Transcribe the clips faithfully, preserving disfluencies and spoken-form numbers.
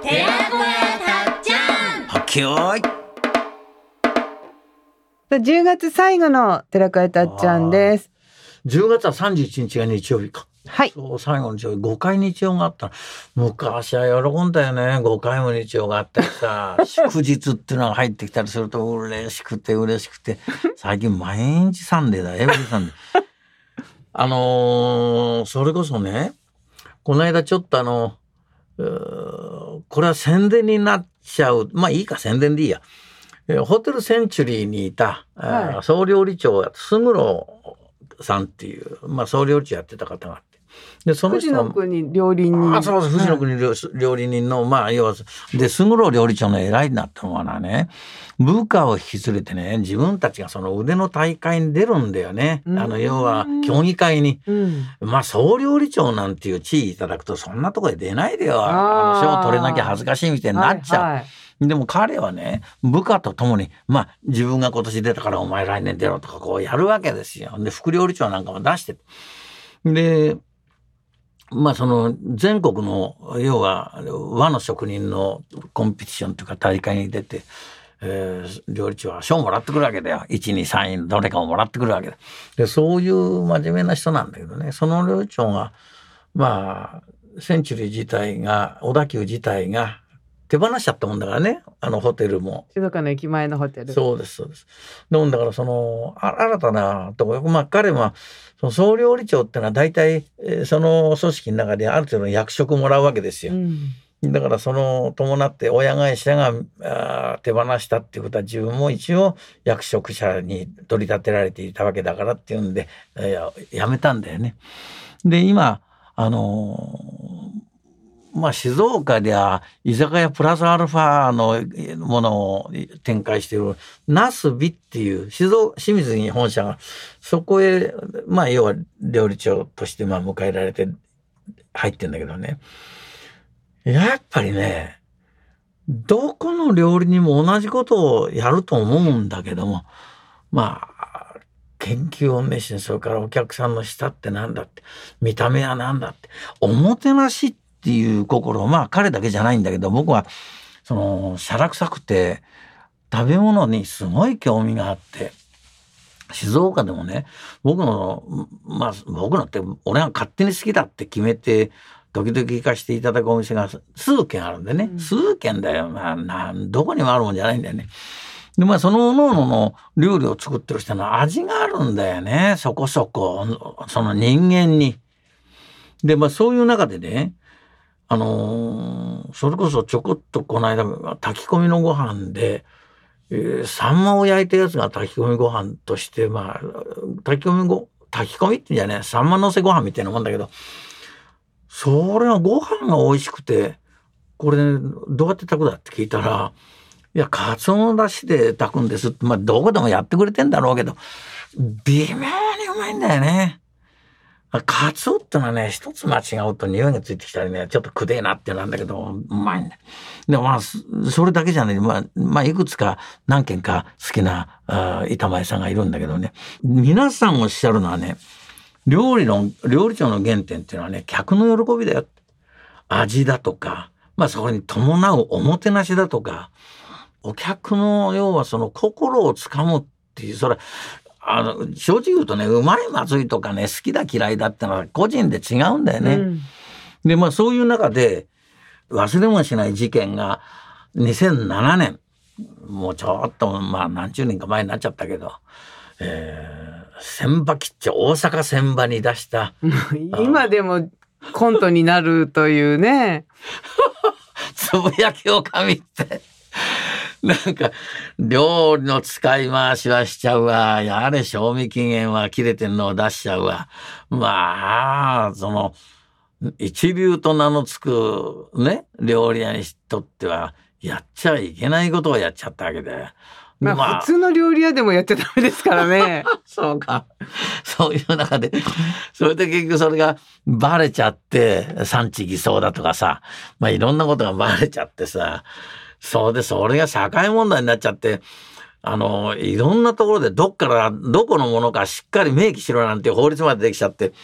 寺子屋たっちゃん。 はっけよーい。 じゅうがつ最後の寺子屋たっちゃんです。 じゅうがつはさんじゅういちにちが日曜日か。 はい。 そう、最後の日曜日、ごかい日曜があった。昔は喜んだよね。ごかいも日曜があったりさ、祝日っていうのが入ってきたりすると嬉しくて嬉しくて、最近毎日サンデーだ、エブリサンデー。あのー、それこそね、この間ちょっとあの、これは宣伝になっちゃう。まあいいか、宣伝でいいや。ホテルセンチュリーにいた、はい、総料理長や菅野さんっていう、まあ、総料理長やってた方があって、でその人富士の国料理人、 あ、そうそう、富士の国料、はい、料理人の、まあ要はで菅野料理長の偉いになったのはね、部下を引き連れてね、自分たちがその腕の大会に出るんだよね。あの要は競技会に、うん、まあ総料理長なんていう地位いただくとそんなところで出ないでよ。あの賞取れなきゃ恥ずかしいみたいになっちゃう。はいはい、でも彼はね、部下と共に、まあ自分が今年出たからお前来年出ろとかこうやるわけですよ。で、副料理長なんかも出して。で、まあその全国の要は和の職人のコンペティションというか大会に出て、えー、料理長は賞もらってくるわけだよ。いち、に、さんいどれかをもらってくるわけだ。で、そういう真面目な人なんだけどね、その料理長が、まあ、センチュリー自体が、小田急自体が、手放しちゃったもんだからね、あのホテルも。 静岡の駅前のホテル。 そうです、そうです。でもだからその、新たなところ、まあ彼は、その総料理長ってのは大体、えー、その組織の中である程度の役職もらうわけですよ。うん、だからその伴って親会社があ手放したっていうことは自分も一応役職者に取り立てられていたわけだからっていうんで、えー、やめたんだよね。で、今、あのー、まあ、静岡では居酒屋プラスアルファのものを展開しているナスビっていう静岡清水に本社がそこへまあ要は料理長としてまあ迎えられて入ってんだけどね、やっぱりねどこの料理にも同じことをやると思うんだけども、まあ研究を熱心、それからお客さんの舌ってなんだって、見た目はなんだって、おもてなしっていう心、まあ彼だけじゃないんだけど、僕はそのしゃらくさくて食べ物にすごい興味があって、静岡でもね、僕のまあ僕のって俺が勝手に好きだって決めて時々行かせていただくお店が数軒あるんでね、うん、数軒だよ、まあなんどこにもあるもんじゃないんだよね。でまあそのおのおのの料理を作ってる人の味があるんだよね、そこそこその人間に。でまあそういう中でね、あのー、それこそちょこっとこの間炊き込みのご飯で、えー、サンマを焼いたやつが炊き込みご飯としてまあ炊き込みご炊き込みってんじゃね、サンマのせご飯みたいなもんだけど、それはご飯が美味しくて、これどうやって炊くだって聞いたら、いや、カツオの出汁で炊くんですって、まあ、どこでもやってくれてんだろうけど、微妙にうまいんだよね。カツオってのはね、一つ間違うと匂いがついてきたりね、ちょっとくでえなってなんだけど、うまいんだよ。でもまあ、それだけじゃない、まあ、まあ、いくつか何軒か好きなあ板前さんがいるんだけどね、皆さんおっしゃるのはね、料理の、料理長の原点っていうのはね、客の喜びだよ。味だとか、まあそこに伴うおもてなしだとか、お客の要はその心をつかむっていう、それ、あの、正直言うとね、うまいまずいとかね、好きだ嫌いだってのは個人で違うんだよね。うん、で、まあそういう中で、忘れもしない事件がにせんななねん、もうちょっと、まあ何十年か前になっちゃったけど、えー、千葉吉兆、大阪千葉に出した。 今でもコントになるというね。 つぶやきをかみって。なんか、料理の使い回しはしちゃうわ。やれ、賞味期限は切れてんのを出しちゃうわ。まあ、その、一流と名の付くね、料理屋にとっては、やっちゃいけないことをやっちゃったわけで。 まあ、まあ、普通の料理屋でもやっちゃダメですからね。 そうか。そういう中で、それで結局それがバレちゃって、産地偽装だとかさ、まあいろんなことがバレちゃってさ、そうで、それが社会問題になっちゃって、あの、いろんなところでどっから、どこのものかしっかり明記しろなんていう法律までできちゃって、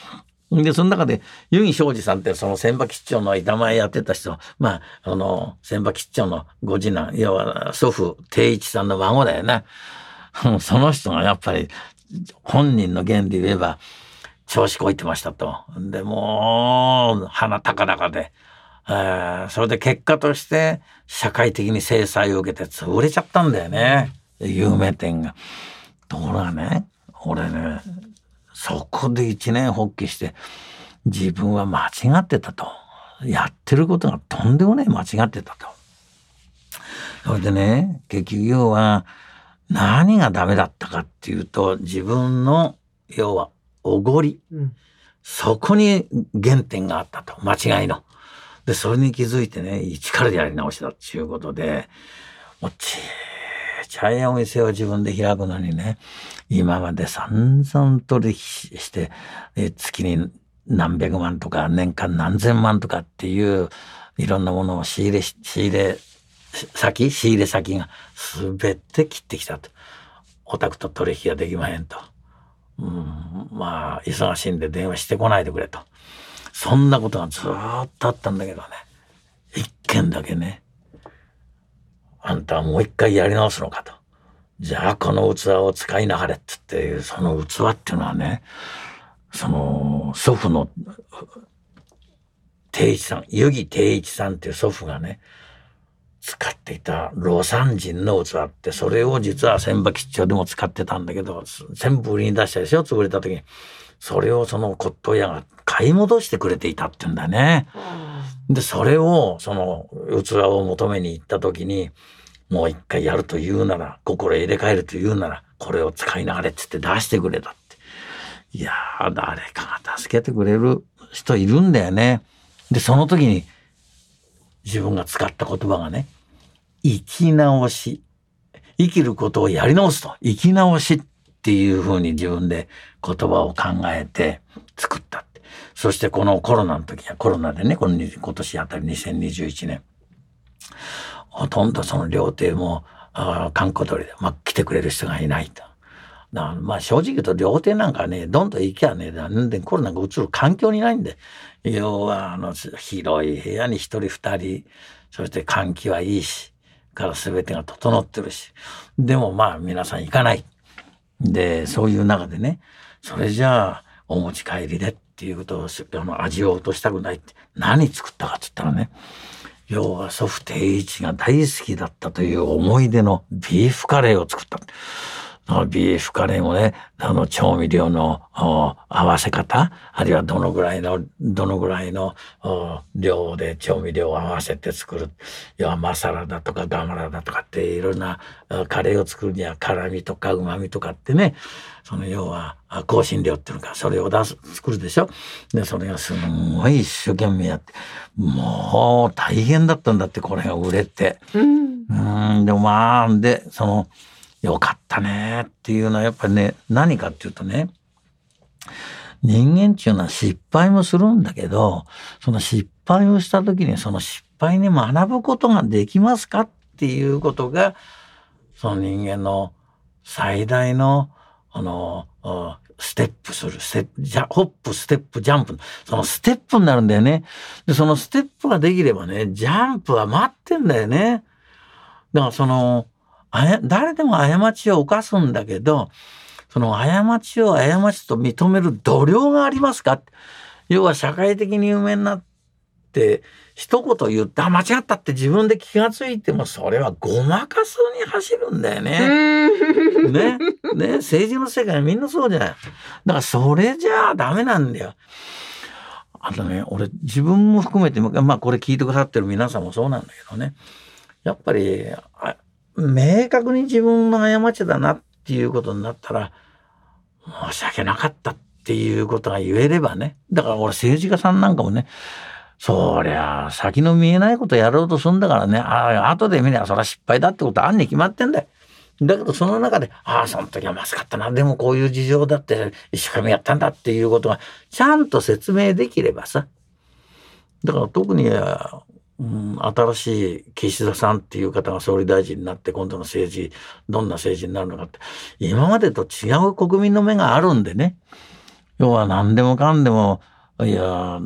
で、その中で、由木正二さんって、その千葉吉兆の板前やってた人、まあ、あの、千葉吉兆のご次男、要は祖父、定一さんの孫だよね。その人がやっぱり、本人の言で言えば、調子こいてましたと。で、もう、鼻高々で、えー、それで結果として、社会的に制裁を受けて潰れちゃったんだよね。有名店が。ところがね、俺ね、そこで一年発起して、自分は間違ってたと。やってることがとんでもない間違ってたと。それでね、結局要は何がダメだったかっていうと、自分の要はおごり、うん、そこに原点があったと。間違いの。で、それに気づいてね、一からやり直しだっていうことで、もうちっちゃいお店を自分で開くのにね、今まで散々取引して、え月に何百万とか年間何千万とかっていういろんなものを仕入れ、仕入れ先、仕入れ先が全て切ってきたと。お宅と取引ができまへんと。うん、まあ、忙しいんで電話してこないでくれと。そんなことがずーっとあったんだけどね。一件だけね。あんたはもう一回やり直すのかと。じゃあこの器を使いなはれっていう、その器っていうのはね、その祖父の定一さん、湯木定一さんっていう祖父がね、使っていた魯山人の器って、それを実は千葉吉兆でも使ってたんだけど、全部売りに出したでしょ、潰れた時に。それをその骨董屋が買い戻してくれていたって言うんだよね。で、それを、その器を求めに行った時に、もう一回やると言うなら、心入れ替えると言うなら、これを使いながらって言って出してくれたって。いやー、誰かが助けてくれる人いるんだよね。で、その時に自分が使った言葉がね、生き直し。生きることをやり直すと。生き直しっていうふうに自分で言葉を考えて作ったって。そしてこのコロナの時はコロナでね、この今年あたりにせんにじゅういちねん。ほとんどその料亭も閑古鳥で、まあ、来てくれる人がいないと。だからまあ正直言うと料亭なんかね、どんどん行きゃね、全然コロナが移る環境にないんで、要はあの広い部屋に一人二人、そして換気はいいし、から全てが整ってるし、でもまあ皆さん行かない。で、そういう中でね、それじゃあお持ち帰りでっていうことをあの味を落としたくないって、何作ったかって言ったらね、要は祖父定一が大好きだったという思い出のビーフカレーを作った。ビーフカレーもね、あの調味料の合わせ方、あるいはどのぐらいの、どのぐらいの量で調味料を合わせて作る。要はマサラだとかガマラだとかっていろんなカレーを作るには辛味とか旨味とかってね、その要は香辛料っていうのか、それを出す、作るでしょ。で、それがすごい一生懸命やって、もう大変だったんだって、これが売れて。うん、うんでもまあ、で、その、よかったねっていうのはやっぱりね、何かっていうとね、人間っていうのは失敗もするんだけど、その失敗をした時にその失敗に学ぶことができますかっていうことが、その人間の最大の、あの、ステップする、ステップ、ジャホップ、ステップ、ジャンプ、そのステップになるんだよね。で、そのステップができればね、ジャンプは待ってんだよね。だからその、あや、誰でも過ちを犯すんだけど、その過ちを過ちと認める度量がありますか？要は社会的に有名になって、一言言って、あ、間違ったって自分で気がついても、それはごまかすに走るんだよね。ね。ね。政治の世界みんなそうじゃない。だからそれじゃあダメなんだよ。あとね、俺自分も含めて、まあこれ聞いてくださってる皆さんもそうなんだけどね。やっぱり、明確に自分の過ちだなっていうことになったら、申し訳なかったっていうことが言えればね。だから俺政治家さんなんかもね、そりゃ先の見えないことやろうとするんだからね、ああ、後で見ればそりゃ失敗だってことあんに決まってんだよ。だけどその中で、ああ、その時はまずかったな、でもこういう事情だって一生懸命やったんだっていうことがちゃんと説明できればさ。だから特に、うん、新しい岸田さんっていう方が総理大臣になって今度の政治、どんな政治になるのかって、今までと違う国民の目があるんでね。要は何でもかんでも、 いや、うん、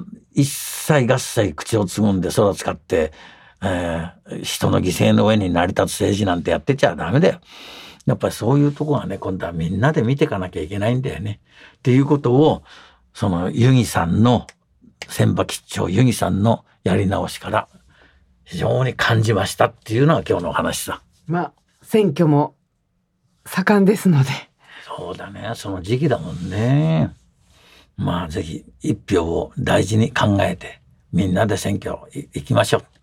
一切合切口をつぐんで空使って、えー、人の犠牲の上に成り立つ政治なんてやってちゃダメだよ。やっぱりそういうとこはね、今度はみんなで見ていかなきゃいけないんだよね。っていうことを、そのユギさんの、千葉吉兆ユギさんのやり直しから非常に感じましたっていうのが今日のお話さ。 まあ、選挙も盛んですので。 そうだね、その時期だもんね。まあぜひ一票を大事に考えてみんなで選挙行きましょう。